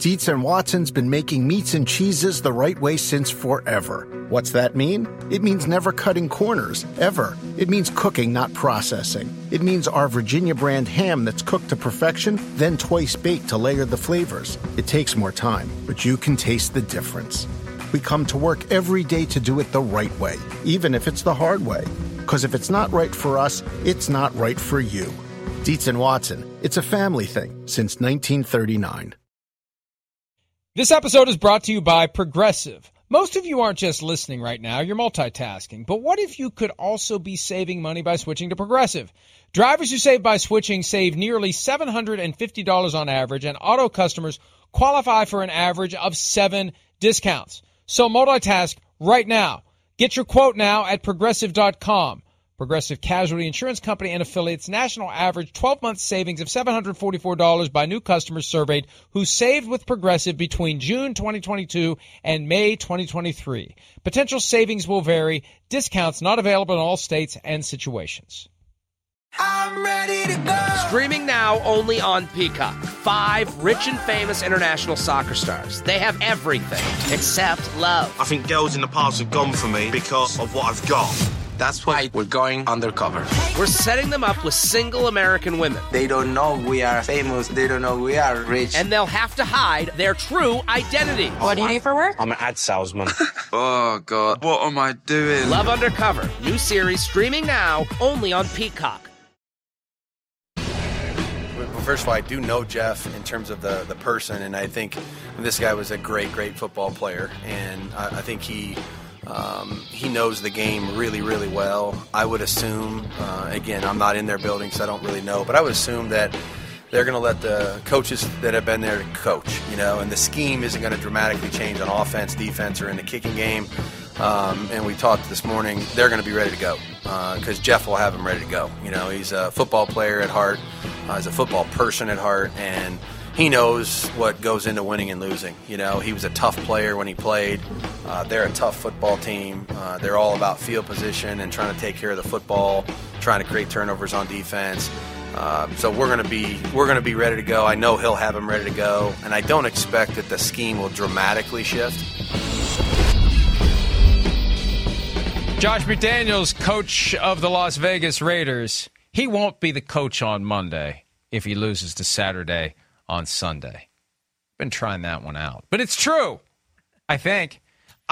Dietz and Watson's been making meats and cheeses the right way since forever. What's that mean? It means never cutting corners, ever. It means cooking, not processing. It means our Virginia brand ham that's cooked to perfection, then twice baked to layer the flavors. It takes more time, but you can taste the difference. We come to work every day to do it the right way, even if it's the hard way. Because if it's not right for us, it's not right for you. Dietz and Watson, it's a family thing since 1939. This episode is brought to you by Progressive. Most of you aren't just listening right now, you're multitasking. But what if you could also be saving money by switching to Progressive? Drivers who save by switching save nearly $750 on average, and auto customers qualify for an average of 7 discounts. So multitask right now. Get your quote now at Progressive.com. Progressive Casualty Insurance Company and affiliates, national average 12-month savings of $744 by new customers surveyed who saved with Progressive between June 2022 and May 2023. Potential savings will vary. Discounts not available in all states and situations. I'm ready to go. Streaming now only on Peacock. 5 rich and famous international soccer stars. They have everything except love. I think girls in the past have gone for me because of what I've got. That's why we're going undercover. We're setting them up with single American women. They don't know we are famous. They don't know we are rich. And they'll have to hide their true identity. What do you do for work? I'm an ad salesman. Oh, God. What am I doing? Love Undercover. New series streaming now only on Peacock. Well, first of all, I do know Jeff in terms of the person, and I think this guy was a great football player. And I think he knows the game really, really well. I would assume, again, I'm not in their building, so I don't really know, but I would assume that they're going to let the coaches that have been there coach, and the scheme isn't going to dramatically change on offense, defense, or in the kicking game. And we talked this morning, they're going to be ready to go because Jeff will have them ready to go. He's a football player at heart. He's a football person at heart, and he knows what goes into winning and losing. He was a tough player when he played. They're a tough football team. They're all about field position and trying to take care of the football, trying to create turnovers on defense. So we're going to be ready to go. I know he'll have them ready to go, and I don't expect that the scheme will dramatically shift. Josh McDaniels, coach of the Las Vegas Raiders. He won't be the coach on Monday if he loses to Saturday on Sunday. Been trying that one out. But it's true, I think.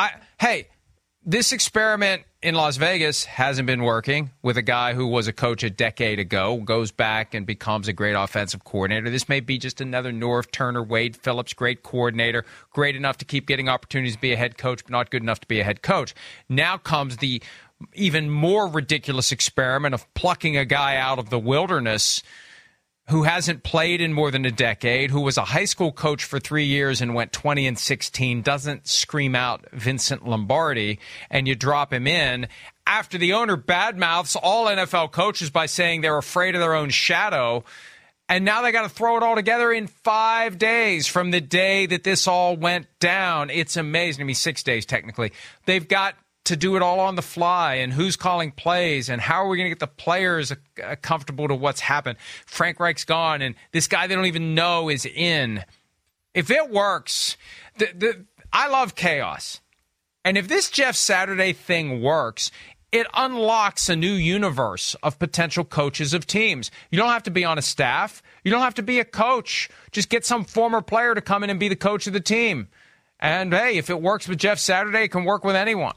This experiment in Las Vegas hasn't been working with a guy who was a coach a decade ago, goes back and becomes a great offensive coordinator. This may be just another Norv Turner, Wade Phillips, great coordinator, great enough to keep getting opportunities to be a head coach, but not good enough to be a head coach. Now comes the even more ridiculous experiment of plucking a guy out of the wilderness who hasn't played in more than a decade, who was a high school coach for 3 years and went 20-16, doesn't scream out Vincent Lombardi, and you drop him in after the owner badmouths all NFL coaches by saying they're afraid of their own shadow, and now they got to throw it all together in 5 days from the day that this all went down. It's amazing. 6 days technically. They've got to do it all on the fly, and who's calling plays, and how are we going to get the players comfortable to what's happened? Frank Reich's gone, and this guy they don't even know is in. If it works, I love chaos. And if this Jeff Saturday thing works, it unlocks a new universe of potential coaches of teams. You don't have to be on a staff. You don't have to be a coach. Just get some former player to come in and be the coach of the team. And, hey, if it works with Jeff Saturday, it can work with anyone.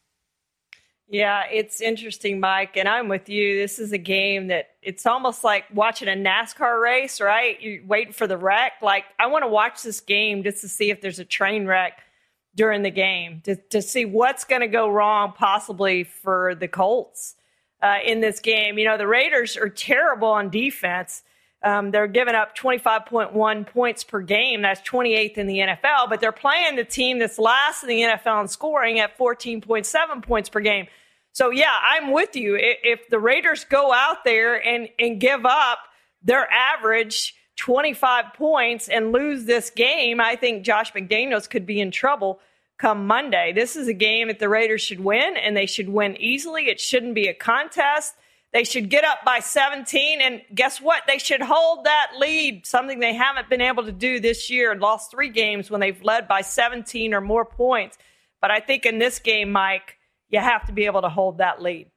Yeah, it's interesting, Mike, and I'm with you. This is a game that it's almost like watching a NASCAR race, right? You're waiting for the wreck. Like, I want to watch this game just to see if there's a train wreck during the game, to see what's going to go wrong possibly for the Colts in this game. The Raiders are terrible on defense. They're giving up 25.1 points per game. That's 28th in the NFL, but they're playing the team that's last in the NFL in scoring at 14.7 points per game. So, yeah, I'm with you. If the Raiders go out there and give up their average 25 points and lose this game, I think Josh McDaniels could be in trouble come Monday. This is a game that the Raiders should win, and they should win easily. It shouldn't be a contest. They should get up by 17, and guess what? They should hold that lead, something they haven't been able to do this year and lost 3 games when they've led by 17 or more points. But I think in this game, Mike, you have to be able to hold that lead.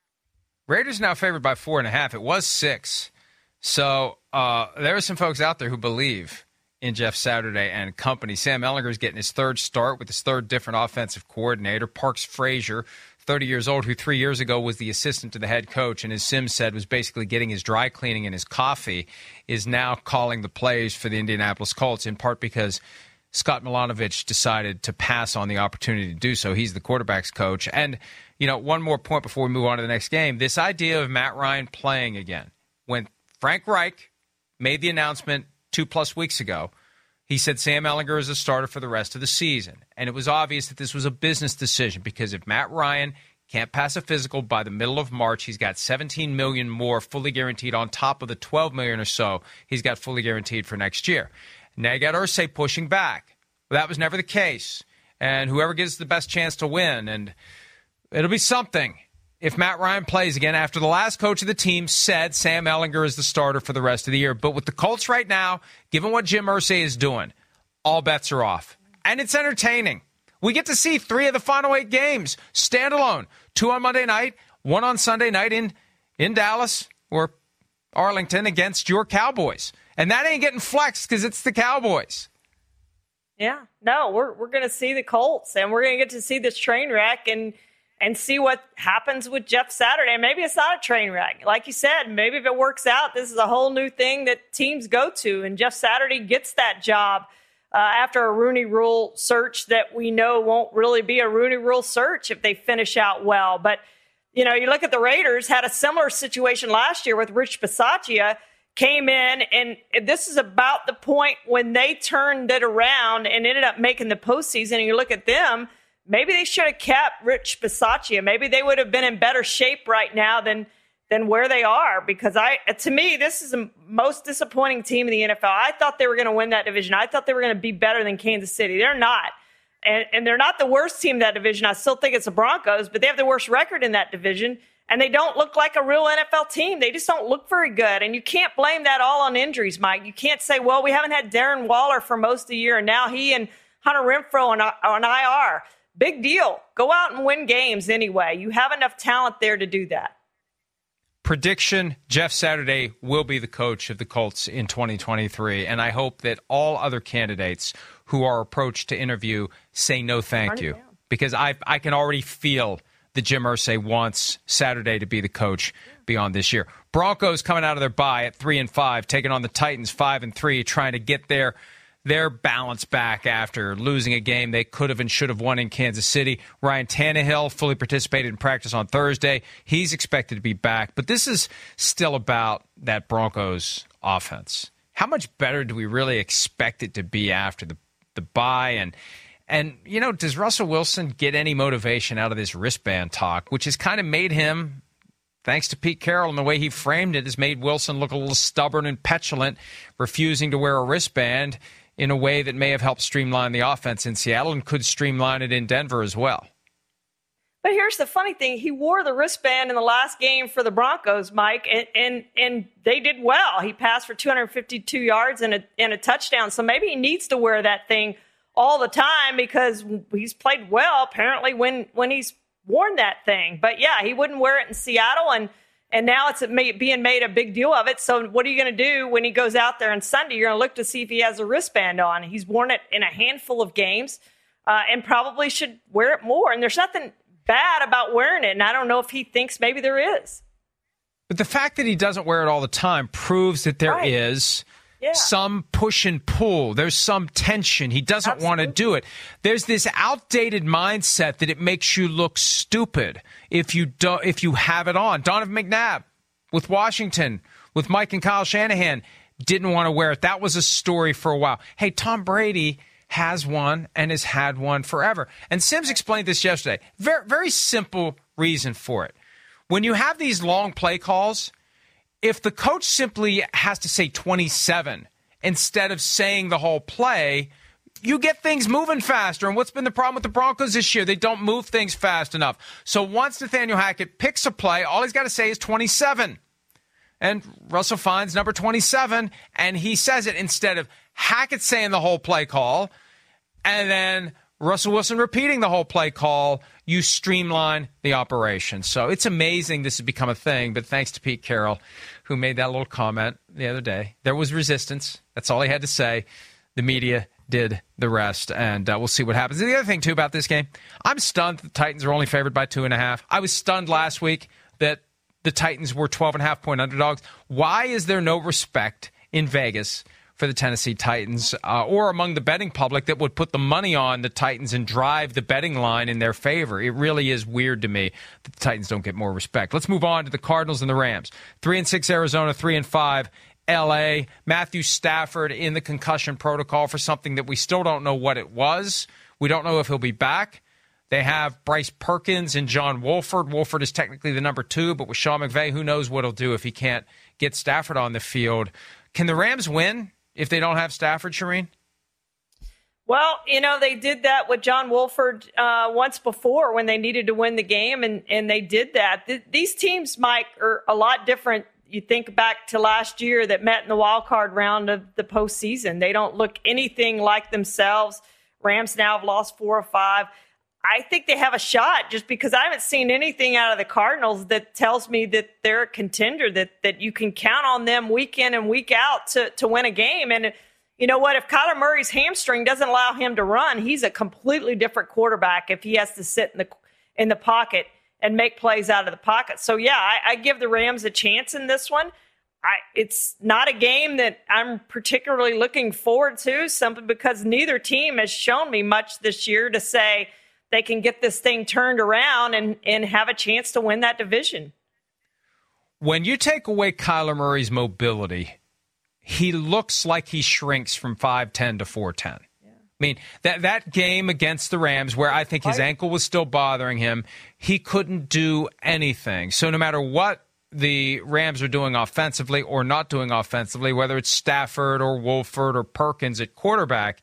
Raiders now favored by 4.5. It was 6. So there are some folks out there who believe in Jeff Saturday and company. Sam Ehlinger is getting his 3rd start with his 3rd different offensive coordinator. Parks Frazier, 30 years old, who 3 years ago was the assistant to the head coach, and as Sims said, was basically getting his dry cleaning and his coffee, is now calling the plays for the Indianapolis Colts, in part because Scott Milanovic decided to pass on the opportunity to do so. He's the quarterback's coach. And, one more point before we move on to the next game. This idea of Matt Ryan playing again. When Frank Reich made the announcement 2+ weeks ago, he said Sam Ehlinger is a starter for the rest of the season. And it was obvious that this was a business decision because if Matt Ryan can't pass a physical by the middle of March, he's got $17 million more fully guaranteed on top of the $12 million or so he's got fully guaranteed for next year. Now you got Irsay pushing back. Well, that was never the case. And whoever gets the best chance to win, and it'll be something if Matt Ryan plays again after the last coach of the team said Sam Ehlinger is the starter for the rest of the year. But with the Colts right now, given what Jim Irsay is doing, all bets are off. And it's entertaining. We get to see 3 of the final 8 games standalone. 2 on Monday night, 1 on Sunday night in Dallas or Arlington against your Cowboys. And that ain't getting flexed because it's the Cowboys. Yeah, no, we're going to see the Colts, and we're going to get to see this train wreck and see what happens with Jeff Saturday. Maybe it's not a train wreck. Like you said, maybe if it works out, this is a whole new thing that teams go to, and Jeff Saturday gets that job after a Rooney Rule search that we know won't really be a Rooney Rule search if they finish out well. But, you look at the Raiders, had a similar situation last year with Rich Bisaccia, came in, and this is about the point when they turned it around and ended up making the postseason. And you look at them, maybe they should have kept Rich Bisaccia. Maybe they would have been in better shape right now than where they are. Because to me, this is the most disappointing team in the NFL. I thought they were going to win that division. I thought they were going to be better than Kansas City. They're not. And they're not the worst team in that division. I still think it's the Broncos, but they have the worst record in that division. And they don't look like a real NFL team. They just don't look very good. And you can't blame that all on injuries, Mike. You can't say, well, we haven't had Darren Waller for most of the year, and now he and Hunter Renfrow on IR. Big deal. Go out and win games anyway. You have enough talent there to do that. Prediction, Jeff Saturday will be the coach of the Colts in 2023. And I hope that all other candidates who are approached to interview say no thank you. Because I can already feel that Jim Irsay wants Saturday to be the coach beyond this year. Broncos coming out of their bye at 3-5, taking on the Titans 5-3, trying to get their balance back after losing a game they could have and should have won in Kansas City. Ryan Tannehill fully participated in practice on Thursday. He's expected to be back. But this is still about that Broncos offense. How much better do we really expect it to be after the bye? And, does Russell Wilson get any motivation out of this wristband talk, which has kind of made him, thanks to Pete Carroll and the way he framed it, has made Wilson look a little stubborn and petulant, refusing to wear a wristband in a way that may have helped streamline the offense in Seattle and could streamline it in Denver as well. But here's the funny thing. He wore the wristband in the last game for the Broncos, Mike, and they did well. He passed for 252 yards and a touchdown. So maybe he needs to wear that thing all the time because he's played well, apparently, when he's worn that thing. But, yeah, he wouldn't wear it in Seattle, and now it's being made a big deal of it. So what are you going to do when he goes out there on Sunday? You're going to look to see if he has a wristband on. He's worn it in a handful of games and probably should wear it more. And there's nothing bad about wearing it, and I don't know if he thinks maybe there is. But the fact that he doesn't wear it all the time proves that there is some push and pull. There's some tension. He doesn't want to do it. There's this outdated mindset that it makes you look stupid if you have it on. Donovan McNabb with Washington, with Mike and Kyle Shanahan, didn't want to wear it. That was a story for a while. Hey, Tom Brady has one and has had one forever. And Sims explained this yesterday. Very, very simple reason for it. When you have these long play calls, if the coach simply has to say 27 instead of saying the whole play, you get things moving faster. And what's been the problem with the Broncos this year? They don't move things fast enough. So once Nathaniel Hackett picks a play, all he's got to say is 27. And Russell finds number 27, and he says it instead of Hackett saying the whole play call, and then Russell Wilson repeating the whole play call. You streamline the operation. So it's amazing this has become a thing, but thanks to Pete Carroll, who made that little comment the other day. There was resistance. That's all he had to say. The media did the rest, and we'll see what happens. And the other thing, too, about this game, I'm stunned the Titans are only favored by 2.5. I was stunned last week that the Titans were 12.5-point underdogs. Why is there no respect in Vegas for the Tennessee Titans or among the betting public that would put the money on the Titans and drive the betting line in their favor? It really is weird to me that the Titans don't get more respect. Let's move on to the Cardinals and the Rams. 3-6 Arizona, 3-5 L.A. Matthew Stafford in the concussion protocol for something that we still don't know what it was. We don't know if he'll be back. They have Bryce Perkins and John Wolford. Wolford is technically the number 2, but with Sean McVay, who knows what he'll do if he can't get Stafford on the field. Can the Rams win if they don't have Stafford, Shireen? Well, they did that with John Wolford once before when they needed to win the game, and they did that. These teams, Mike, are a lot different. You think back to last year that met in the wild card round of the postseason. They don't look anything like themselves. Rams now have lost 4 or 5. I think they have a shot just because I haven't seen anything out of the Cardinals that tells me that they're a contender, that you can count on them week in and week out to win a game. And you know what? If Kyler Murray's hamstring doesn't allow him to run, he's a completely different quarterback if he has to sit in the pocket and make plays out of the pocket. So, yeah, I give the Rams a chance in this one. It's not a game that I'm particularly looking forward to, simply because neither team has shown me much this year to say they can get this thing turned around and have a chance to win that division. When you take away Kyler Murray's mobility, he looks like he shrinks from 5'10 to 4'10. I mean, that game against the Rams where I think his ankle was still bothering him, he couldn't do anything. So no matter what the Rams are doing offensively or not doing offensively, whether it's Stafford or Wolford or Perkins at quarterback,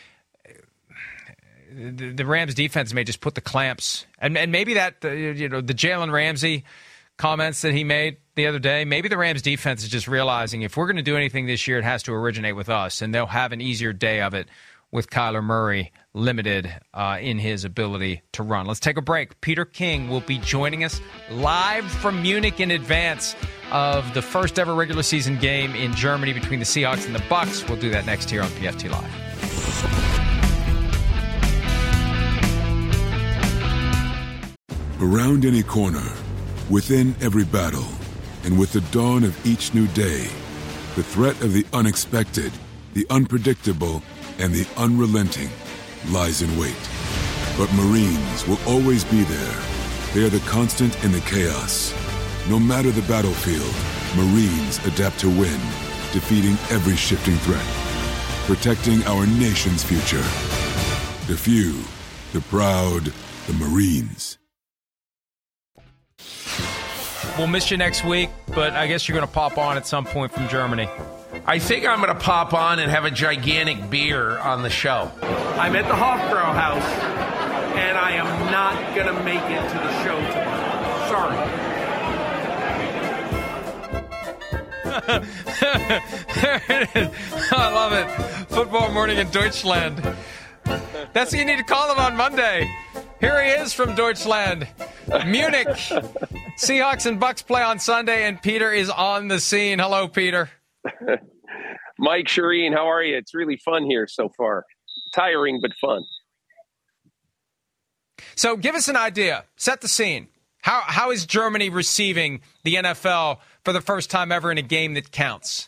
the Rams defense may just put the clamps. And maybe that, the Jalen Ramsey comments that he made the other day, maybe the Rams defense is just realizing if we're going to do anything this year, it has to originate with us, and they'll have an easier day of it with Kyler Murray limited in his ability to run. Let's take a break. Peter King will be joining us live from Munich in advance of the first ever regular season game in Germany between the Seahawks and the Bucs. We'll do that next here on PFT Live. Around any corner, within every battle, and with the dawn of each new day, the threat of the unexpected, the unpredictable, and the unrelenting lies in wait. But Marines will always be there. They are the constant in the chaos. No matter the battlefield, Marines adapt to win, defeating every shifting threat, protecting our nation's future. The few, the proud, the Marines. We'll miss you next week, but I guess you're going to pop on at some point from Germany. I think I'm going to pop on and have a gigantic beer on the show. I'm at the Hofbrau house, and I am not going to make it to the show tomorrow. Sorry. There it is. I love it. Football Morning in Deutschland. That's what you need to call him on Monday. Here he is from Deutschland, Munich. Seahawks and Bucs play on Sunday, and Peter is on the scene. Hello, Peter. Mike, Shireen, how are you? It's really fun here so far. Tiring, but fun. So give us an idea. Set the scene. How is Germany receiving the NFL for the first time ever in a game that counts?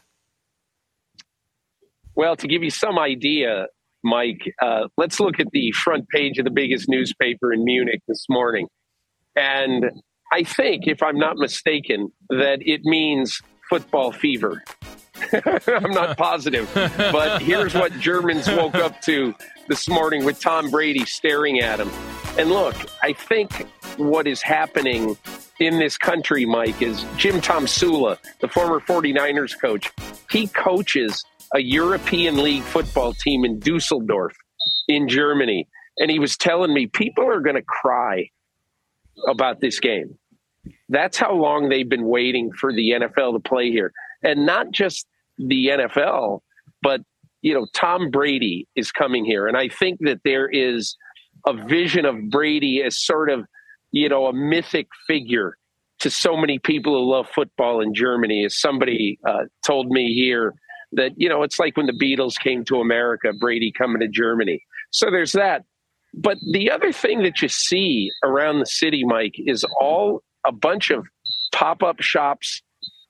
Well, to give you some idea, Mike, let's look at the front page of the biggest newspaper in Munich this morning. And I think, if I'm not mistaken, that it means football fever. I'm not positive, but here's what Germans woke up to this morning with Tom Brady staring at him. And look, I think what is happening in this country, Mike, is Jim Tomsula, the former 49ers coach, he coaches a European League football team in Dusseldorf. in Germany, and he was telling me people are going to cry about this game. That's how long they've been waiting for the NFL to play here. And not just the NFL, but, Tom Brady is coming here. And I think that there is a vision of Brady as sort of, a mythic figure to so many people who love football in Germany. As somebody told me here that, it's like when the Beatles came to America, Brady coming to Germany. So there's that. But the other thing that you see around the city, Mike, is a bunch of pop-up shops,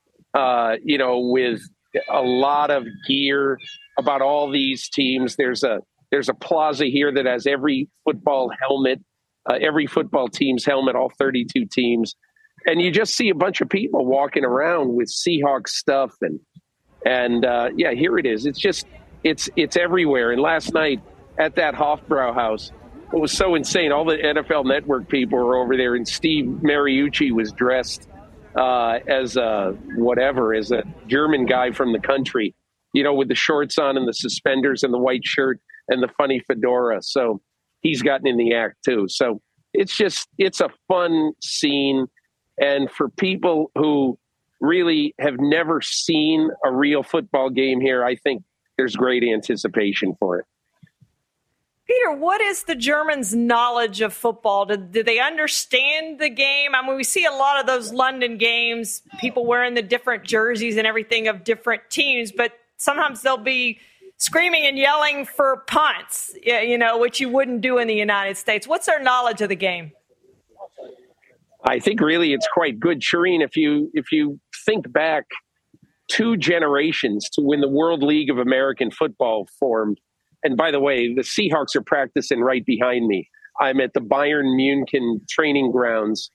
with a lot of gear about all these teams. There's a plaza here that has every football helmet, every football team's helmet, all 32 teams. And you just see a bunch of people walking around with Seahawks stuff. And here it is. It's everywhere. And last night at that Hofbrauhaus, it was so insane. All the NFL Network people were over there, and Steve Mariucci was dressed as a German guy from the country, with the shorts on and the suspenders and the white shirt and the funny fedora. So he's gotten in the act too. So it's a fun scene. And for people who really have never seen a real football game here, I think there's great anticipation for it. Peter, what is the Germans' knowledge of football? Do they understand the game? I mean, we see a lot of those London games, people wearing the different jerseys and everything of different teams, but sometimes they'll be screaming and yelling for punts, which you wouldn't do in the United States. What's their knowledge of the game? I think really it's quite good. Shireen, if you think back 2 generations to when the World League of American Football formed, and by the way, the Seahawks are practicing right behind me. I'm at the Bayern Munich training grounds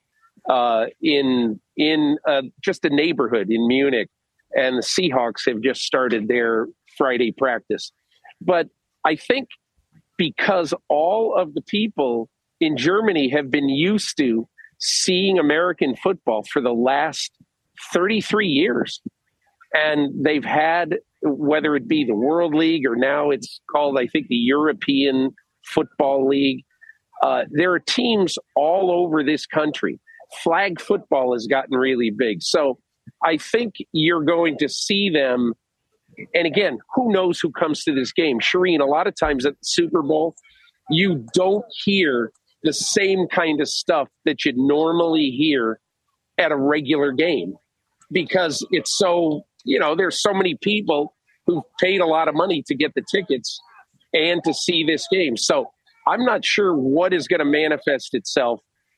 in just a neighborhood in Munich, and the Seahawks have just started their Friday practice. But I think because all of the people in Germany have been used to seeing American football for the last 33 years, and they've had, whether it be the World League or now it's called, I think, the European Football League. There are teams all over this country. Flag football has gotten really big. So I think you're going to see them. And again, who knows who comes to this game? Shireen, a lot of times at the Super Bowl, you don't hear the same kind of stuff that you'd normally hear at a regular game because it's so, there's so many people who've paid a lot of money to get the tickets and to see this game. So I'm not sure what is going to manifest itself,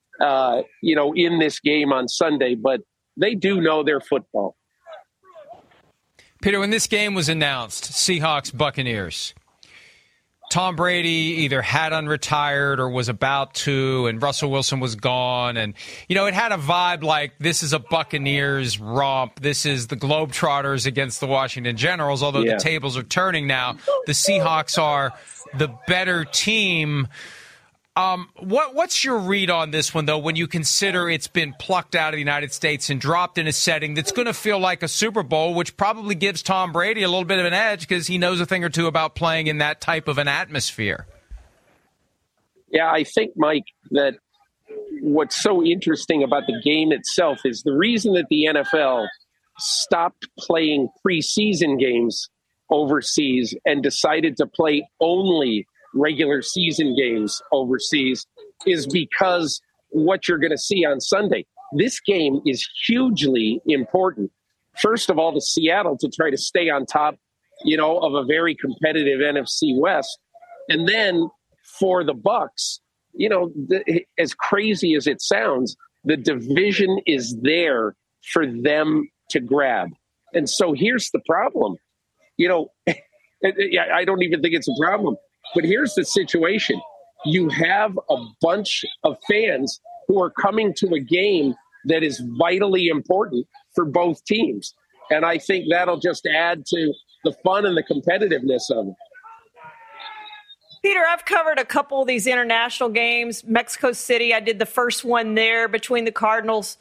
in this game on Sunday, but they do know their football. Peter, when this game was announced, Seahawks, Buccaneers, Tom Brady either had unretired or was about to, and Russell Wilson was gone. And, it had a vibe like this is a Buccaneers romp. This is the Globetrotters against the Washington Generals, although the tables are turning now. The Seahawks are the better team. What's your read on this one, though, when you consider it's been plucked out of the United States and dropped in a setting that's going to feel like a Super Bowl, which probably gives Tom Brady a little bit of an edge because he knows a thing or two about playing in that type of an atmosphere? Yeah, I think, Mike, that what's so interesting about the game itself is the reason that the NFL stopped playing preseason games overseas and decided to play only regular season games overseas is because what you're going to see on Sunday. This game is hugely important. First of all, to Seattle to try to stay on top, of a very competitive NFC West. And then for the Bucs, as crazy as it sounds, the division is there for them to grab. And so here's the problem. I don't even think it's a problem. But here's the situation. You have a bunch of fans who are coming to a game that is vitally important for both teams. And I think that'll just add to the fun and the competitiveness of it. Peter, I've covered a couple of these international games. Mexico City, I did the first one there between the Cardinals.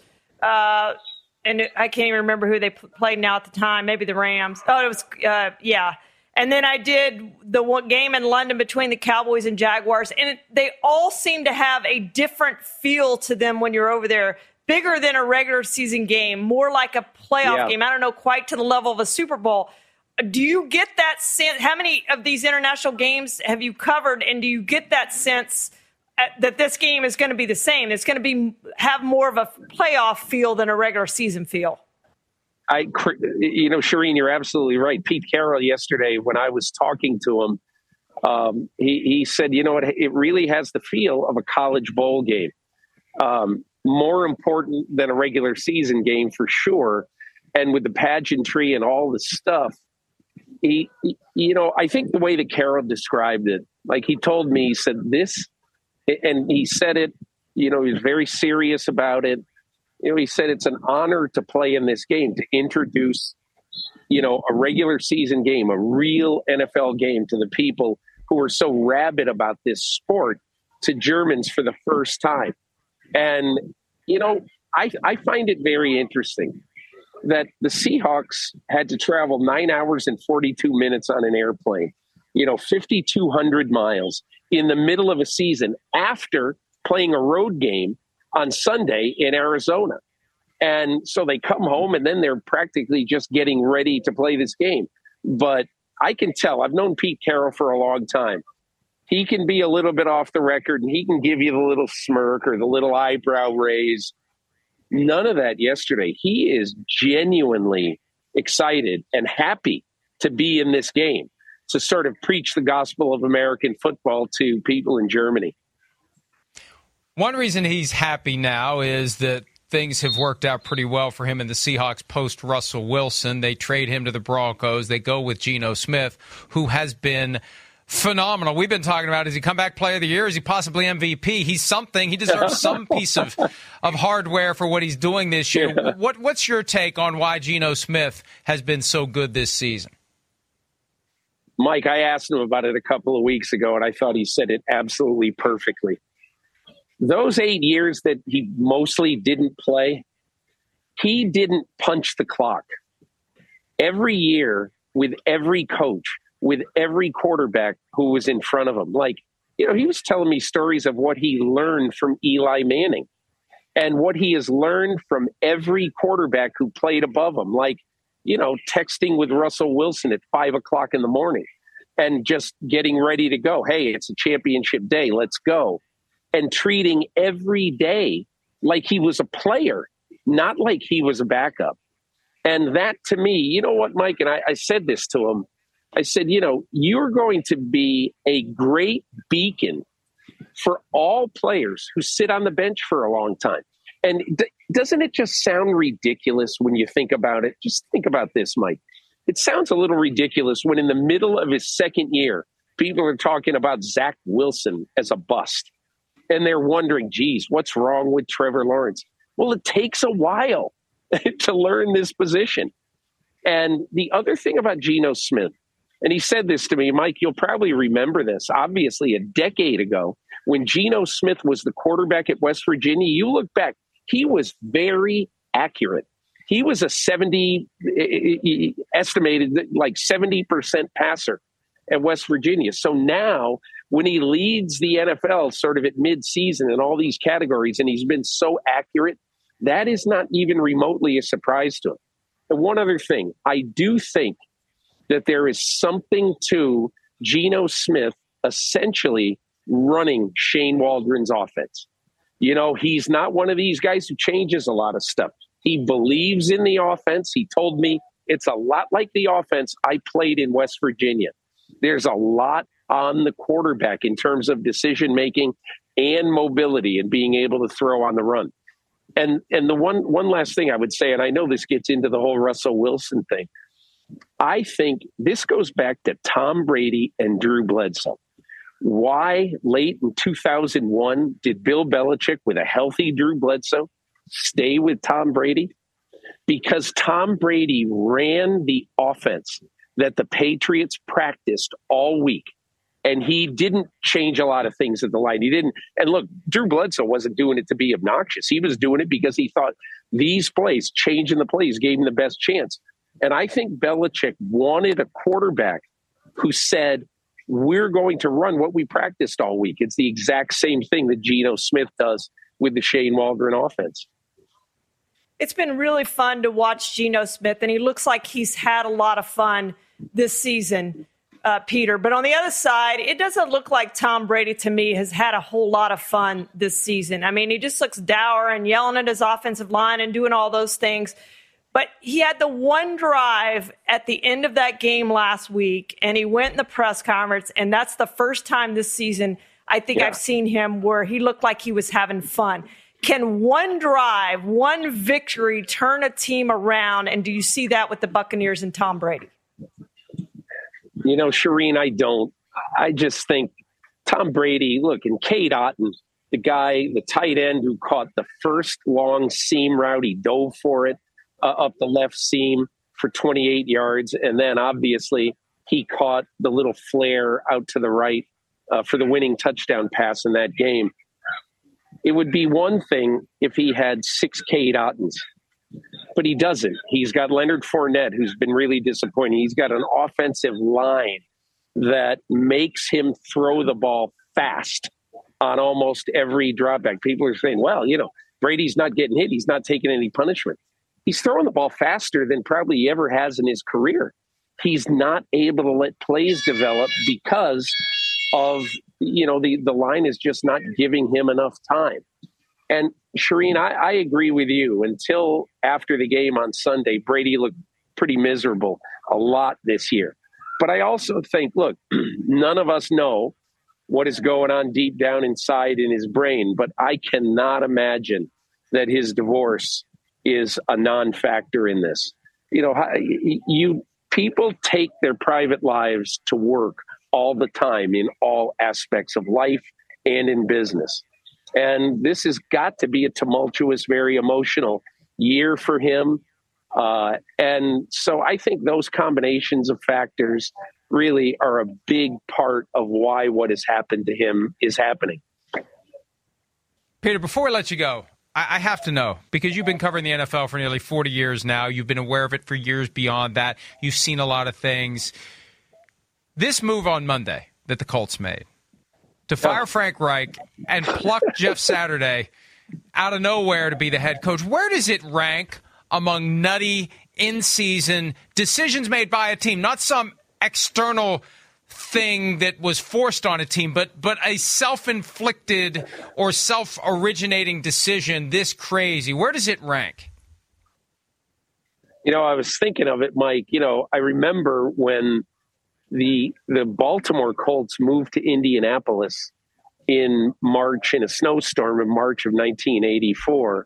And I can't even remember who they played now at the time. Maybe the Rams. Oh, it was, And then I did the one game in London between the Cowboys and Jaguars, and they all seem to have a different feel to them when you're over there. Bigger than a regular season game, more like a playoff game. I don't know, quite to the level of a Super Bowl. Do you get that sense? How many of these international games have you covered, and do you get that sense that this game is going to be the same? It's going to have more of a playoff feel than a regular season feel. Shireen, you're absolutely right. Pete Carroll yesterday, when I was talking to him, he said, you know what, it really has the feel of a college bowl game. More important than a regular season game for sure. And with the pageantry and all the stuff, I think the way that Carroll described it, like he told me, he said this, and he said it, he was very serious about it. He said it's an honor to play in this game, to introduce, a regular season game, a real NFL game to the people who are so rabid about this sport, to Germans for the first time. And, I find it very interesting that the Seahawks had to travel 9 hours and 42 minutes on an airplane, 5,200 miles in the middle of a season after playing a road game on Sunday in Arizona. And so they come home and then they're practically just getting ready to play this game. But I can tell, I've known Pete Carroll for a long time. He can be a little bit off the record and he can give you the little smirk or the little eyebrow raise. None of that yesterday. He is genuinely excited and happy to be in this game, to sort of preach the gospel of American football to people in Germany. One reason he's happy now is that things have worked out pretty well for him in the Seahawks post Russell Wilson. They trade him to the Broncos. They go with Geno Smith, who has been phenomenal. We've been talking about, is he comeback player of the year? Is he possibly MVP? He's something. He deserves some piece of hardware for what he's doing this year. Yeah. What's your take on why Geno Smith has been so good this season? Mike, I asked him about it a couple of weeks ago, and I thought he said it absolutely perfectly. Those 8 years that he mostly didn't play, he didn't punch the clock. Every year, with every coach, with every quarterback who was in front of him, he was telling me stories of what he learned from Eli Manning and what he has learned from every quarterback who played above him, texting with Russell Wilson at 5:00 in the morning and just getting ready to go. Hey, it's a championship day. Let's go. And treating every day like he was a player, not like he was a backup. And that, to me, you know what, Mike, and I said this to him, I said, you're going to be a great beacon for all players who sit on the bench for a long time. And doesn't it just sound ridiculous when you think about it? Just think about this, Mike. It sounds a little ridiculous when in the middle of his second year, people are talking about Zach Wilson as a bust. And they're wondering, geez, what's wrong with Trevor Lawrence? Well, it takes a while to learn this position. And the other thing about Geno Smith, and he said this to me, Mike, you'll probably remember this, obviously a decade ago, when Geno Smith was the quarterback at West Virginia, you look back, he was very accurate. He was a estimated 70% passer at West Virginia. So now when he leads the NFL sort of at mid-season in all these categories, and he's been so accurate, that is not even remotely a surprise to him. And one other thing, I do think that there is something to Geno Smith essentially running Shane Waldron's offense. He's not one of these guys who changes a lot of stuff. He believes in the offense. He told me it's a lot like the offense I played in West Virginia. There's a lot on the quarterback in terms of decision-making and mobility and being able to throw on the run. And the one last thing I would say, and I know this gets into the whole Russell Wilson thing, I think this goes back to Tom Brady and Drew Bledsoe. Why late in 2001 did Bill Belichick, with a healthy Drew Bledsoe, stay with Tom Brady? Because Tom Brady ran the offense that the Patriots practiced all week. And he didn't change a lot of things at the line. He didn't. And look, Drew Bledsoe wasn't doing it to be obnoxious. He was doing it because he thought these plays, changing the plays, gave him the best chance. And I think Belichick wanted a quarterback who said, we're going to run what we practiced all week. It's the exact same thing that Geno Smith does with the Shane Waldron offense. It's been really fun to watch Geno Smith, and he looks like he's had a lot of fun this season, Peter. But on the other side, it doesn't look like Tom Brady, to me, has had a whole lot of fun this season. I mean, he just looks dour and yelling at his offensive line and doing all those things. But he had the one drive at the end of that game last week, and he went in the press conference, and that's the first time this season I think I've seen him where he looked like he was having fun. Can one drive, one victory turn a team around, and do you see that with the Buccaneers and Tom Brady? You know, Shireen, I don't. I just think Tom Brady, look, and Cade Otton, the guy, the tight end who caught the first long seam route, he dove for it up the left seam for 28 yards. And then obviously he caught the little flare out to the right for the winning touchdown pass in that game. It would be one thing if he had 6 Cade Ottons, but he doesn't. He's got Leonard Fournette, who's been really disappointing. He's got an offensive line that makes him throw the ball fast on almost every dropback. People are saying, well, you know, Brady's not getting hit. He's not taking any punishment. He's throwing the ball faster than probably he ever has in his career. He's not able to let plays develop because of, you know, the line is just not giving him enough time. And Shireen, I agree with you. Until after the game on Sunday, Brady looked pretty miserable a lot this year. But I also think, look, none of us know what is going on deep down inside in his brain, but I cannot imagine that his divorce is a non-factor in this. You know, people take their private lives to work all the time in all aspects of life and in business. And this has got to be a tumultuous, very emotional year for him. And so I think those combinations of factors really are a big part of why what has happened to him is happening. Peter, before we let you go, I have to know, because you've been covering the NFL for nearly 40 years now. You've been aware of it for years beyond that. You've seen a lot of things. This move on Monday that the Colts made to fire Frank Reich and pluck Jeff Saturday out of nowhere to be the head coach, where does it rank among nutty, in-season decisions made by a team? Not some external thing that was forced on a team, but a self-inflicted or self-originating decision this crazy. Where does it rank? You know, I was thinking of it, Mike. You know, I remember when the Baltimore Colts moved to Indianapolis in March, in a snowstorm in March of 1984.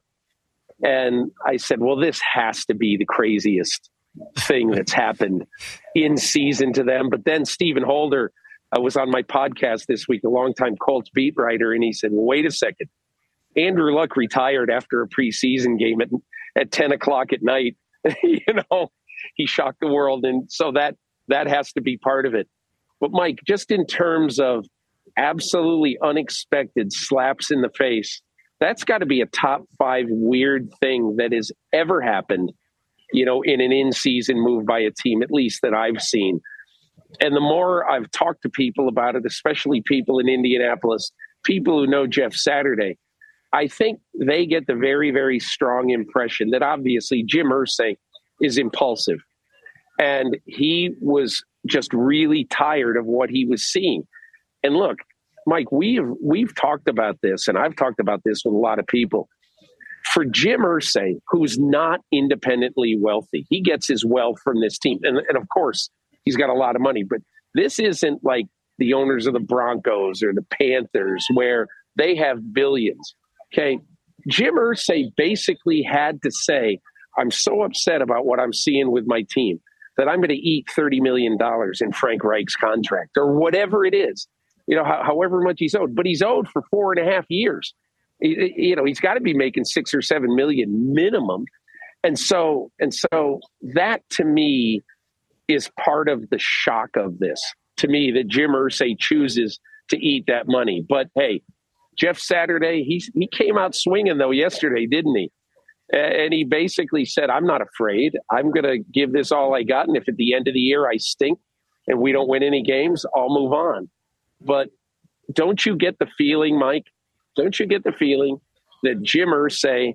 And I said, well, this has to be the craziest thing that's happened in season to them. But then Stephen Holder was on my podcast this week, a longtime Colts beat writer, and he said, well, wait a second. Andrew Luck retired after a preseason game at 10 o'clock at night. You know, he shocked the world. And so that has to be part of it. But Mike, just in terms of absolutely unexpected slaps in the face, that's got to be a top 5 weird thing that has ever happened, you know, in an in-season move by a team, at least that I've seen. And the more I've talked to people about it, especially people in Indianapolis, people who know Jeff Saturday, I think they get the very, very strong impression that obviously Jim Irsay is impulsive. And he was just really tired of what he was seeing. And look, Mike, we've talked about this, and I've talked about this with a lot of people. For Jim Irsay, who's not independently wealthy, he gets his wealth from this team. And of course, he's got a lot of money. But this isn't like the owners of the Broncos or the Panthers, where they have billions. Okay, Jim Irsay basically had to say, I'm so upset about what I'm seeing with my team that I'm going to eat $30 million in Frank Reich's contract or whatever it is, you know, however much he's owed. But he's owed for 4.5 years. You know, he's got to be making $6 or $7 million minimum. And so that to me is part of the shock of this, to me, that Jim Irsay chooses to eat that money. But hey, Jeff Saturday, he came out swinging though yesterday, didn't he? And he basically said, I'm not afraid. I'm going to give this all I got. And if at the end of the year I stink, and we don't win any games, I'll move on. But don't you get the feeling, Mike? Don't you get the feeling that Jim Irsay,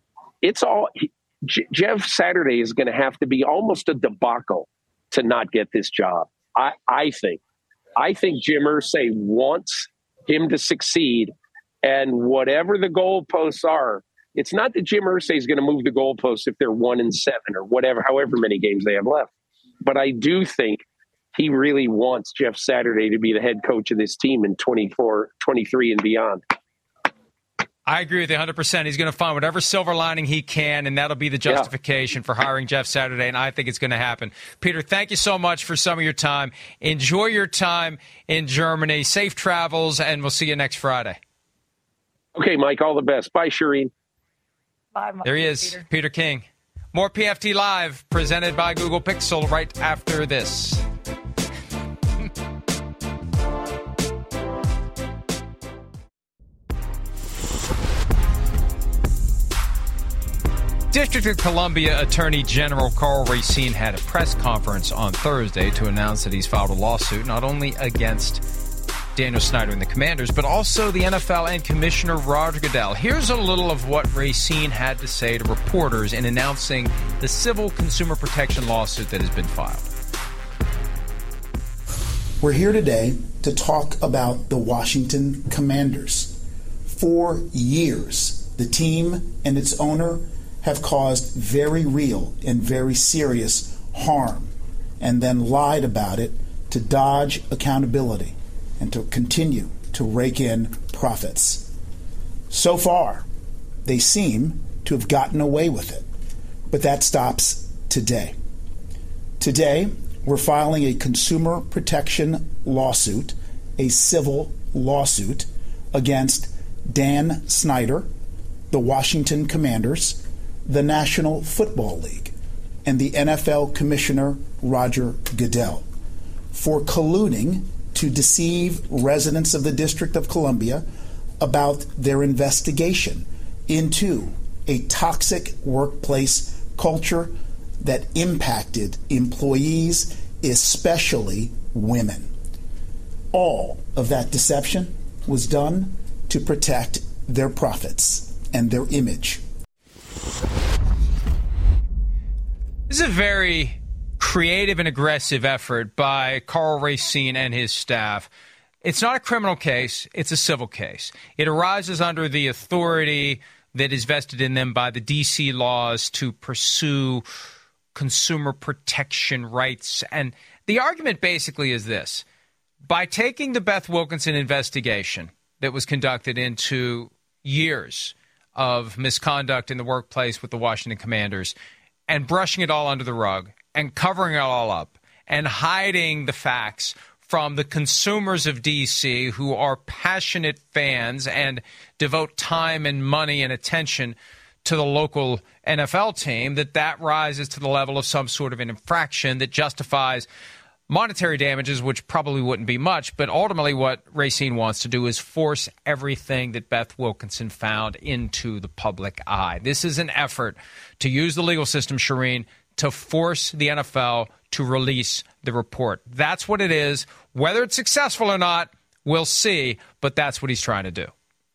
Jeff Saturday is going to have to be almost a debacle to not get this job? I think Jim Irsay wants him to succeed, and whatever the goalposts are, it's not that Jim Irsay is going to move the goalposts if they're 1-7 or whatever, however many games they have left. But I do think he really wants Jeff Saturday to be the head coach of this team in 24, 23 and beyond. I agree with you 100%. He's going to find whatever silver lining he can, and that'll be the justification for hiring Jeff Saturday, and I think it's going to happen. Peter, thank you so much for some of your time. Enjoy your time in Germany. Safe travels, and we'll see you next Friday. Okay, Mike, all the best. Bye, Shireen. Bye, Mike. There he is, Peter King. More PFT Live presented by Google Pixel right after this. District of Columbia Attorney General Karl Racine had a press conference on Thursday to announce that he's filed a lawsuit not only against Daniel Snyder and the Commanders, but also the NFL and Commissioner Roger Goodell. Here's a little of what Racine had to say to reporters in announcing the civil consumer protection lawsuit that has been filed. We're here today to talk about the Washington Commanders. For years, the team and its owner have caused very real and very serious harm and then lied about it to dodge accountability and to continue to rake in profits. So far, they seem to have gotten away with it, but that stops today. Today, we're filing a consumer protection lawsuit, a civil lawsuit, against Dan Snyder, the Washington Commanders, the National Football League, and the NFL Commissioner Roger Goodell for colluding to deceive residents of the District of Columbia about their investigation into a toxic workplace culture that impacted employees, especially women. All of that deception was done to protect their profits and their image. This is a very creative and aggressive effort by Karl Racine and his staff. It's not a criminal case, it's a civil case. It arises under the authority that is vested in them by the D.C. laws to pursue consumer protection rights. And the argument basically is this. By taking the Beth Wilkinson investigation that was conducted into years of misconduct in the workplace with the Washington Commanders and brushing it all under the rug and covering it all up and hiding the facts from the consumers of D.C. who are passionate fans and devote time and money and attention to the local NFL team, that rises to the level of some sort of an infraction that justifies monetary damages, which probably wouldn't be much, but ultimately what Racine wants to do is force everything that Beth Wilkinson found into the public eye. This is an effort to use the legal system, Shireen, to force the NFL to release the report. That's what it is. Whether it's successful or not, we'll see, but that's what he's trying to do.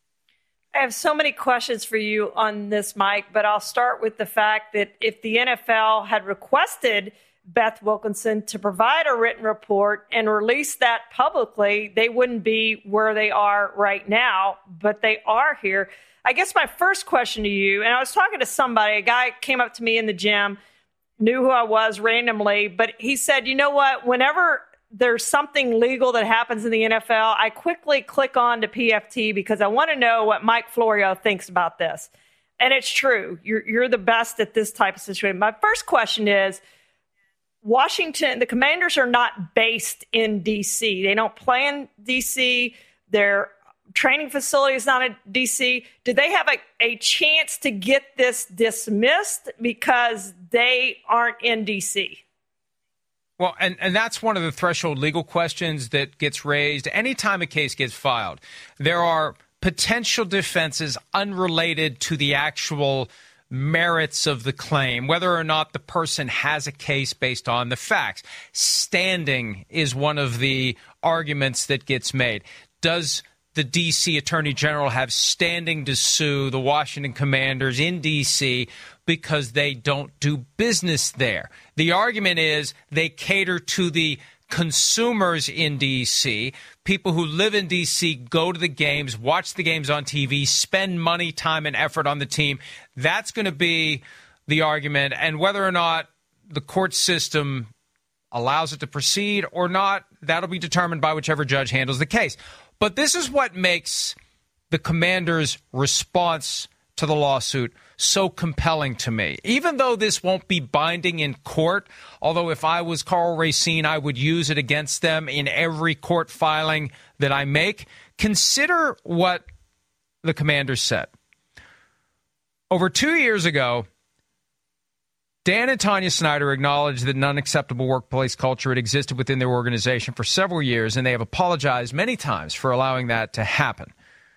I have so many questions for you on this, Mike, but I'll start with the fact that if the NFL had requested Beth Wilkinson to provide a written report and release that publicly, they wouldn't be where they are right now, but they are here. I guess my first question to you, and I was talking to somebody, a guy came up to me in the gym, knew who I was randomly, but he said, you know what, whenever there's something legal that happens in the NFL, I quickly click on to PFT because I want to know what Mike Florio thinks about this. And it's true. You're the best at this type of situation. My first question is, Washington, the Commanders are not based in D.C. They don't play in D.C. Their training facility is not in D.C. Do they have a chance to get this dismissed because they aren't in D.C.? Well, and that's one of the threshold legal questions that gets raised anytime a case gets filed. There are potential defenses unrelated to the actual merits of the claim, whether or not the person has a case based on the facts. Standing is one of the arguments that gets made. Does the D.C. Attorney General have standing to sue the Washington Commanders in D.C. because they don't do business there? The argument is they cater to the consumers in D.C., people who live in D.C., go to the games, watch the games on TV, spend money, time, and effort on the team. That's going to be the argument. And whether or not the court system allows it to proceed or not, that'll be determined by whichever judge handles the case. But this is what makes the Commanders' response to the lawsuit so compelling to me. Even though this won't be binding in court, although if I was Karl Racine, I would use it against them in every court filing that I make. Consider what the Commanders said. Over 2 years ago, Dan and Tanya Snyder acknowledged that an unacceptable workplace culture had existed within their organization for several years, and they have apologized many times for allowing that to happen.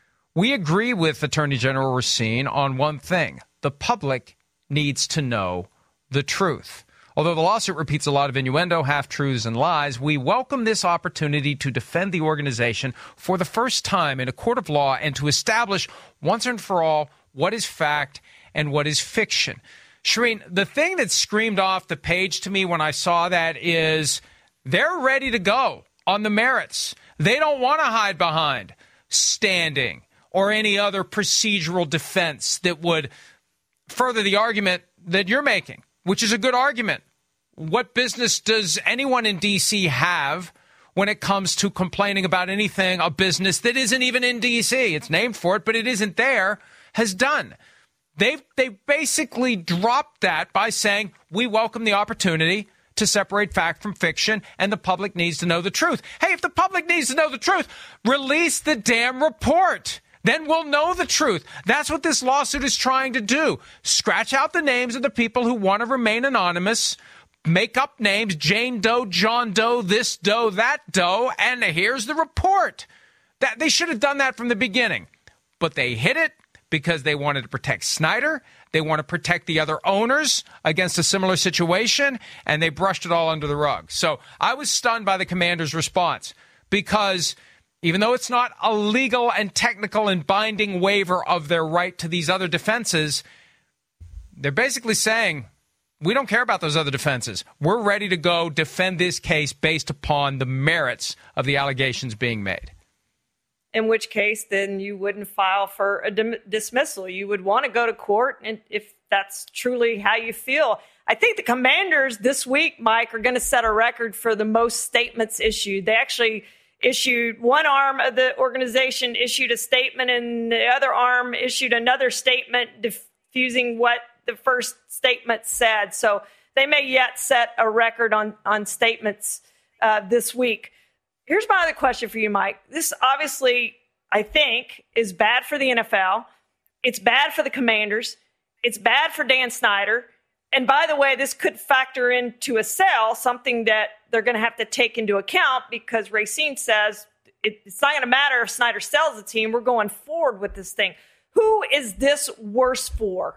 We agree with Attorney General Racine on one thing. The public needs to know the truth. Although the lawsuit repeats a lot of innuendo, half-truths, and lies, we welcome this opportunity to defend the organization for the first time in a court of law and to establish once and for all what is fact and what is fiction. Shireen, the thing that screamed off the page to me when I saw that is they're ready to go on the merits. They don't want to hide behind standing or any other procedural defense that would further the argument that you're making, which is a good argument. What business does anyone in D.C. have when it comes to complaining about anything a business that isn't even in D.C.? It's named for it, but it isn't there, has done. They basically dropped that by saying, we welcome the opportunity to separate fact from fiction, and the public needs to know the truth. Hey, if the public needs to know the truth, release the damn report. Then we'll know the truth. That's what this lawsuit is trying to do. Scratch out the names of the people who want to remain anonymous, make up names, Jane Doe, John Doe, this Doe, that Doe, and here's the report. They should have done that from the beginning. But they hid it because they wanted to protect Snyder. They want to protect the other owners against a similar situation, and they brushed it all under the rug. So I was stunned by the Commanders' response because even though it's not a legal and technical and binding waiver of their right to these other defenses, they're basically saying, we don't care about those other defenses. We're ready to go defend this case based upon the merits of the allegations being made. In which case, then you wouldn't file for a dismissal. You would want to go to court, and if that's truly how you feel. I think the Commanders this week, Mike, are going to set a record for the most statements issued. They actually issued one arm of the organization issued a statement, and the other arm issued another statement diffusing what the first statement said. So they may yet set a record on statements this week. Here's my other question for you, Mike. This obviously, I think, is bad for the NFL. It's bad for the Commanders. It's bad for Dan Snyder. And by the way, this could factor into a sale, something that they're going to have to take into account because Racine says it's not going to matter if Snyder sells the team. We're going forward with this thing. Who is this worse for?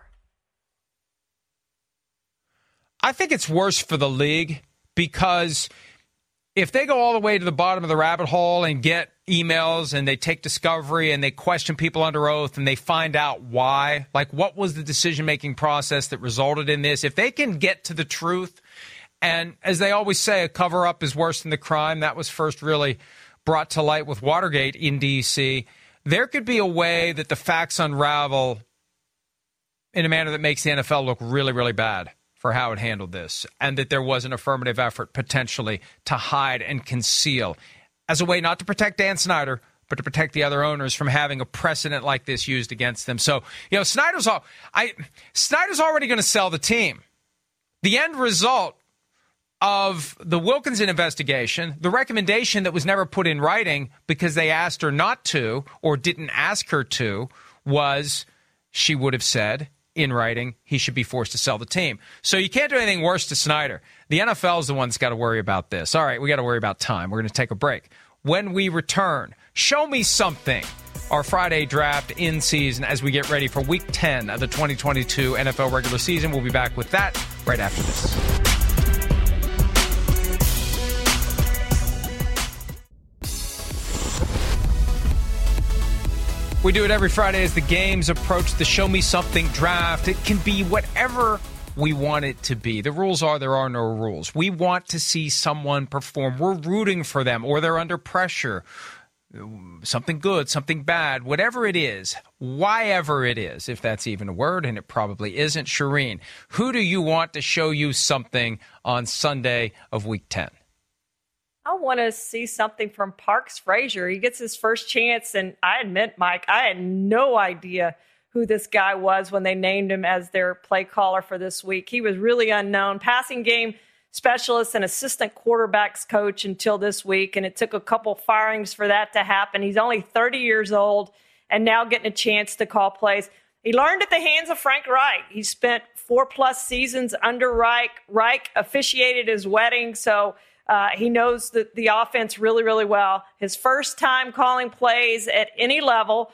I think it's worse for the league because if they go all the way to the bottom of the rabbit hole and get emails and they take discovery and they question people under oath and they find out why, like what was the decision-making process that resulted in this, if they can get to the truth, and as they always say, a cover-up is worse than the crime. That was first really brought to light with Watergate in D.C. There could be a way that the facts unravel in a manner that makes the NFL look really, really bad for how it handled this, and that there was an affirmative effort potentially to hide and conceal as a way not to protect Dan Snyder, but to protect the other owners from having a precedent like this used against them. So, Snyder's already going to sell the team. The end result of the Wilkinson investigation, the recommendation that was never put in writing because they asked her not to or didn't ask her to, was she would have said in writing he should be forced to sell the team. So you can't do anything worse to Snyder. The NFL is the one that's got to worry about this. All right, we got to worry about time. We're going to take a break. When we return, show me something our Friday draft in season as we get ready for Week 10 of the 2022 NFL regular season. We'll be back with that right after this. We do it every Friday as the games approach the Show Me Something draft. It can be whatever we want it to be. The rules are there are no rules. We want to see someone perform. We're rooting for them, or they're under pressure. Something good, something bad, whatever it is, whyever it is, if that's even a word, and it probably isn't. Shireen, who do you want to show you something on Sunday of Week 10? I want to see something from Parks Frazier. He gets his first chance, and I admit, Mike, I had no idea who this guy was when they named him as their play caller for this week. He was really unknown. Passing game specialist and assistant quarterbacks coach until this week, and it took a couple firings for that to happen. He's only 30 years old and now getting a chance to call plays. He learned at the hands of Frank Reich. He spent 4+ seasons under Reich. Reich officiated his wedding, so he knows the offense really, really well. His first time calling plays at any level,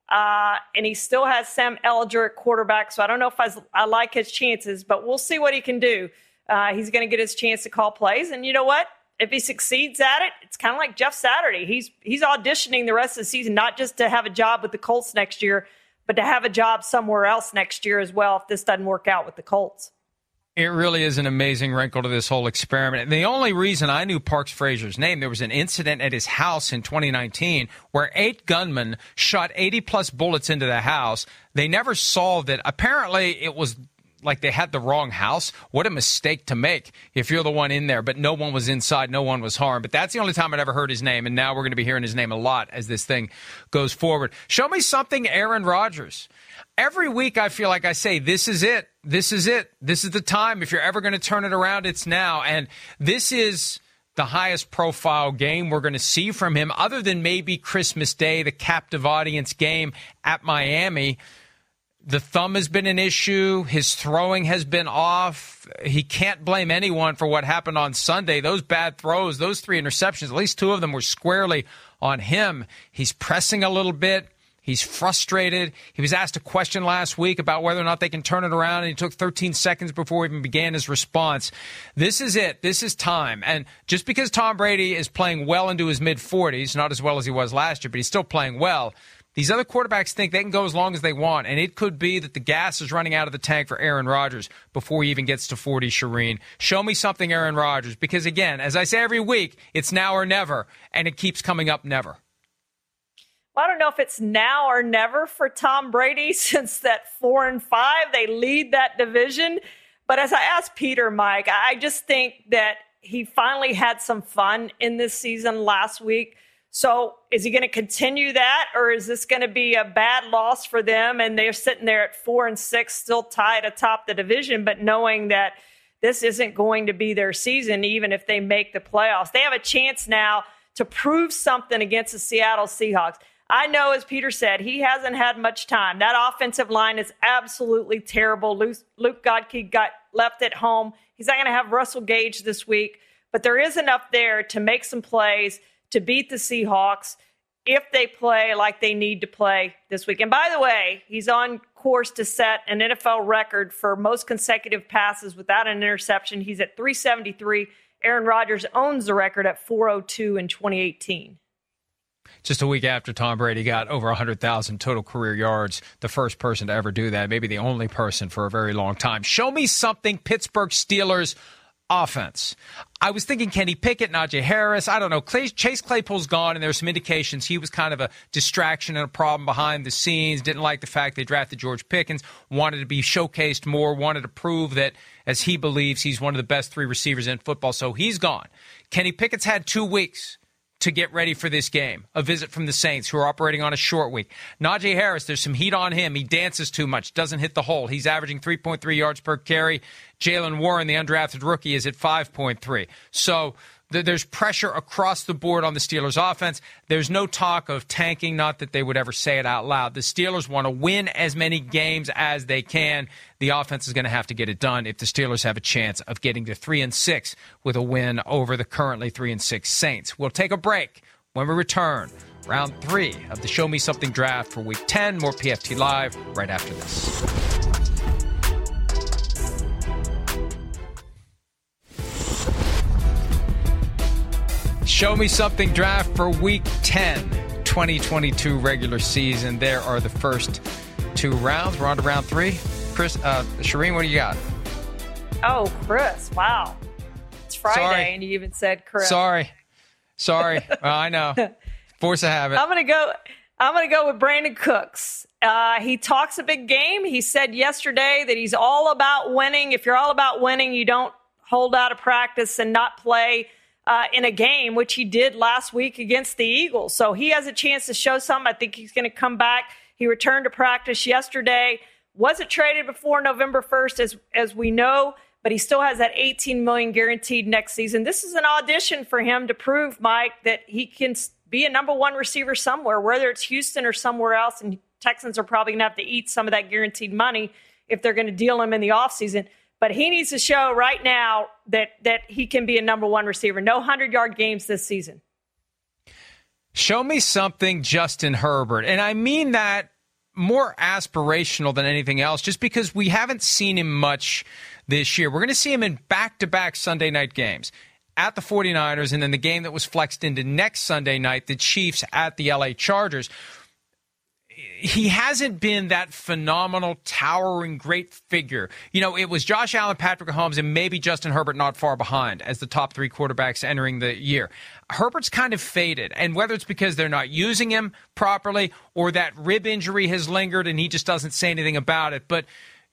and he still has Sam Ehlinger at quarterback, so I don't know if I like his chances, but we'll see what he can do. He's going to get his chance to call plays, and you know what? If he succeeds at it, it's kind of like Jeff Saturday. He's auditioning the rest of the season, not just to have a job with the Colts next year, but to have a job somewhere else next year as well if this doesn't work out with the Colts. It really is an amazing wrinkle to this whole experiment. And the only reason I knew Parks Frazier's name, there was an incident at his house in 2019 where 8 gunmen shot 80-plus bullets into the house. They never solved it. Apparently, it was like they had the wrong house. What a mistake to make if you're the one in there, but no one was inside, no one was harmed. But that's the only time I'd ever heard his name, and now we're going to be hearing his name a lot as this thing goes forward. Show me something Aaron Rodgers. Every week I feel like I say, this is it. This is it. This is the time. If you're ever going to turn it around, it's now. And this is the highest profile game we're going to see from him, other than maybe Christmas Day, the captive audience game at Miami. The thumb has been an issue. His throwing has been off. He can't blame anyone for what happened on Sunday. Those bad throws, those 3 interceptions, at least 2 of them were squarely on him. He's pressing a little bit. He's frustrated. He was asked a question last week about whether or not they can turn it around, and he took 13 seconds before he even began his response. This is it. This is time. And just because Tom Brady is playing well into his mid-40s, not as well as he was last year, but he's still playing well, these other quarterbacks think they can go as long as they want, and it could be that the gas is running out of the tank for Aaron Rodgers before he even gets to 40, Shireen. Show me something, Aaron Rodgers, because, again, as I say every week, it's now or never, and it keeps coming up never. Well, I don't know if it's now or never for Tom Brady since that 4-5, they lead that division. But as I asked Peter, Mike, I just think that he finally had some fun in this season last week. So is he going to continue that, or is this going to be a bad loss for them and they're sitting there at 4-6, still tied atop the division, but knowing that this isn't going to be their season, even if they make the playoffs? They have a chance now to prove something against the Seattle Seahawks. I know, as Peter said, he hasn't had much time. That offensive line is absolutely terrible. Luke Godke got left at home. He's not going to have Russell Gage this week, but there is enough there to make some plays to beat the Seahawks if they play like they need to play this week. And by the way, he's on course to set an NFL record for most consecutive passes without an interception. He's at 373. Aaron Rodgers owns the record at 402 in 2018. Just a week after Tom Brady got over 100,000 total career yards, the first person to ever do that, maybe the only person for a very long time. Show me something Pittsburgh Steelers offense. I was thinking Kenny Pickett, Najee Harris. I don't know. Chase Claypool's gone, and there's some indications he was kind of a distraction and a problem behind the scenes. Didn't like the fact they drafted George Pickens, wanted to be showcased more, wanted to prove that, as he believes, he's one of the best 3 receivers in football, so he's gone. Kenny Pickett's had 2 weeks to get ready for this game. A visit from the Saints, who are operating on a short week. Najee Harris, there's some heat on him. He dances too much, doesn't hit the hole. He's averaging 3.3 yards per carry. Jalen Warren, the undrafted rookie, is at 5.3. So there's pressure across the board on the Steelers' offense. There's no talk of tanking, not that they would ever say it out loud. The Steelers want to win as many games as they can. The offense is going to have to get it done if the Steelers have a chance of getting to 3-6 with a win over the currently 3-6 Saints. We'll take a break. when we return. Round 3 of the Show Me Something draft for Week 10. More PFT Live right after this. Show Me Something draft for Week 10, 2022 regular season. There are the first 2 rounds. We're on to round 3. Chris, Shireen, what do you got? Oh, Chris, wow. It's Friday, and you even said Chris. Sorry. I know. Force of habit. I'm gonna go with Brandon Cooks. He talks a big game. He said yesterday that he's all about winning. If you're all about winning, you don't hold out of practice and not play in a game, which he did last week against the Eagles. So he has a chance to show something. I think he's going to come back. He returned to practice yesterday. Wasn't traded before November 1st, as we know, but he still has that $18 million guaranteed next season. This is an audition for him to prove, Mike, that he can be a number 1 receiver somewhere, whether it's Houston or somewhere else. And Texans are probably going to have to eat some of that guaranteed money if they're going to deal him in the offseason. But he needs to show right now that he can be a number 1 receiver. No 100-yard games this season. Show me something, Justin Herbert. And I mean that more aspirational than anything else, just because we haven't seen him much this year. We're going to see him in back-to-back Sunday night games at the 49ers, and then the game that was flexed into next Sunday night, the Chiefs at the LA Chargers. He hasn't been that phenomenal, towering, great figure. You know, it was Josh Allen, Patrick Mahomes, and maybe Justin Herbert not far behind as the top 3 quarterbacks entering the year. Herbert's kind of faded, and whether it's because they're not using him properly or that rib injury has lingered and he just doesn't say anything about it, but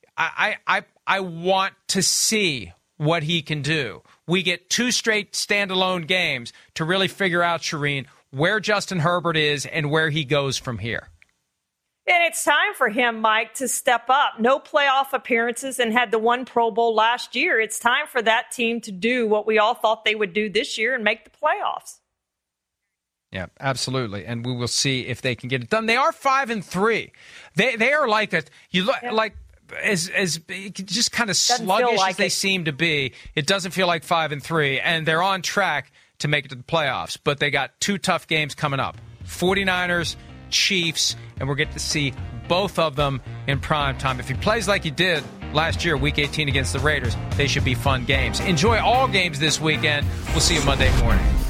I want to see what he can do. We get 2 straight standalone games to really figure out, Shireen, where Justin Herbert is and where he goes from here. And it's time for him, Mike, to step up. No playoff appearances and had the 1 Pro Bowl last year. It's time for that team to do what we all thought they would do this year and make the playoffs. Yeah, absolutely. And we will see if they can get it done. They are 5-3. They are like as just kind of sluggish as they seem to be. It doesn't feel like 5-3, and they're on track to make it to the playoffs. But they got 2 tough games coming up. 49ers, Chiefs, and we're getting to see both of them in prime time. If he plays like he did last year, Week 18 against the Raiders, they should be fun games. Enjoy all games this weekend. We'll see you Monday morning.